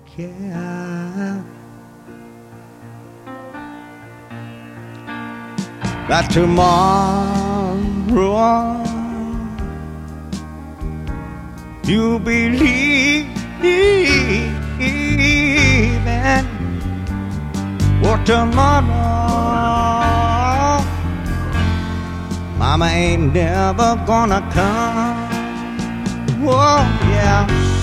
care that tomorrow you believe in for tomorrow mama ain't never gonna come. Oh yeah.